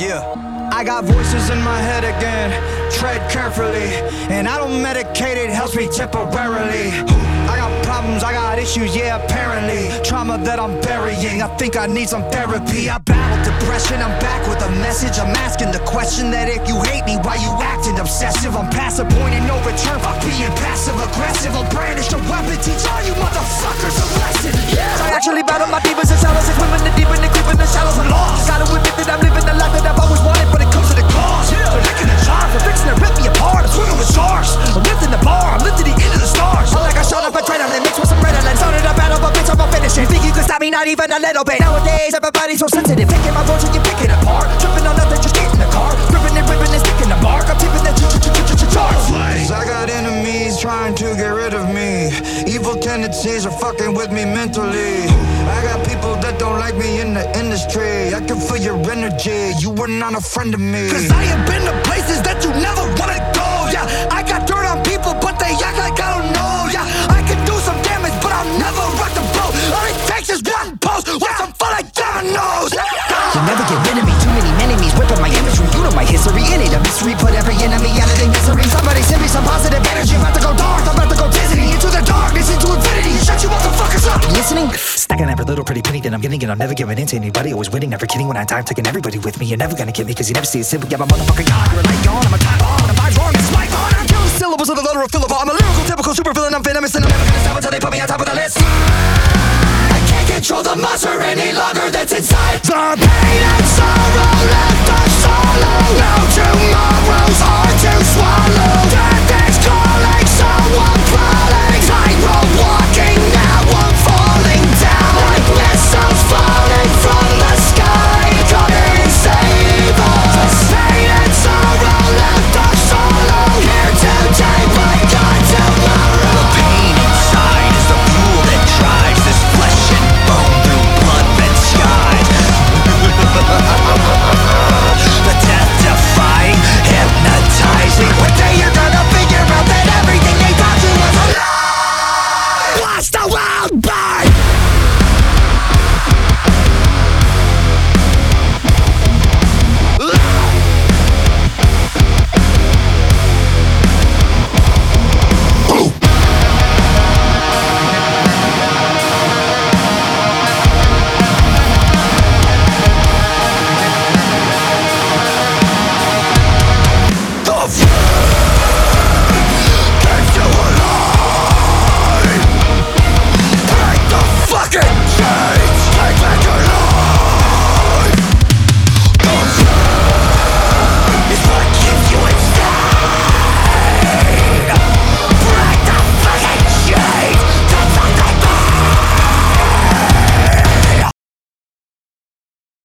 Yeah. I got voices in my head again, tread carefully. And I don't medicate, it helps me temporarily. I got problems, I got issues, yeah, apparently. Trauma that I'm burying, I think I need some therapy. I battle depression, I'm back with a message. I'm asking the question that if you hate me, why you acting obsessive? I'm past the point of no return, fuck being passive aggressive. I'll brandish a weapon, teach all you motherfuckers a lesson. Yeah. I actually battle my demons and shadows, and swimming the deep and the creep in the shallows. I'm lost. Gotta admit that I'm living the life that I've always wanted, but it comes to the cost. Yeah. They're licking the charms, they're fixing to rip me apart. I'm swimming with sharks, I'm lifting the bar, I'm lifting the end of the stars. I'm like I shot up a adrenaline, mixed with some Ritalin. Started a battle, but bitch, I'm gonna finish it. Think you can stop me, not even a little bit. Nowadays, everybody's so sensitive. Picking my words when you pick it apart. Tripping on nothing, just get in the car. Ripping and sticking the mark. I'm tipping the charts. I got enemies trying to get rid of me. Evil tendencies are fucking with me mentally. I got people that don't like me in the industry. I can feel your energy, you were not a friend of me. Cause I have been to places that you never wanna go, yeah. I got dirt on people, but they act like I don't know, yeah. I can do some damage, but I'll never rock the boat. All it takes is one post, with some fun like dominoes. You'll never get rid of me, too many enemies whipping my imagery. You know my history, it ain't a mystery. Put every enemy out of their misery. Somebody send me some positive energy. I'm about to go dark, I'm about to go dizzy. Into the darkness, into infinity. Shut you motherfuckers up. You listening? Stacking every little pretty penny that I'm getting, and I'm never giving in to anybody. Always winning, never kidding when I die. I'm taking everybody with me. You're never gonna get me, cause you never see it simple. Yeah, my motherfucking God, you're a light gone. I'm a time bomb, and the vibe's wrong.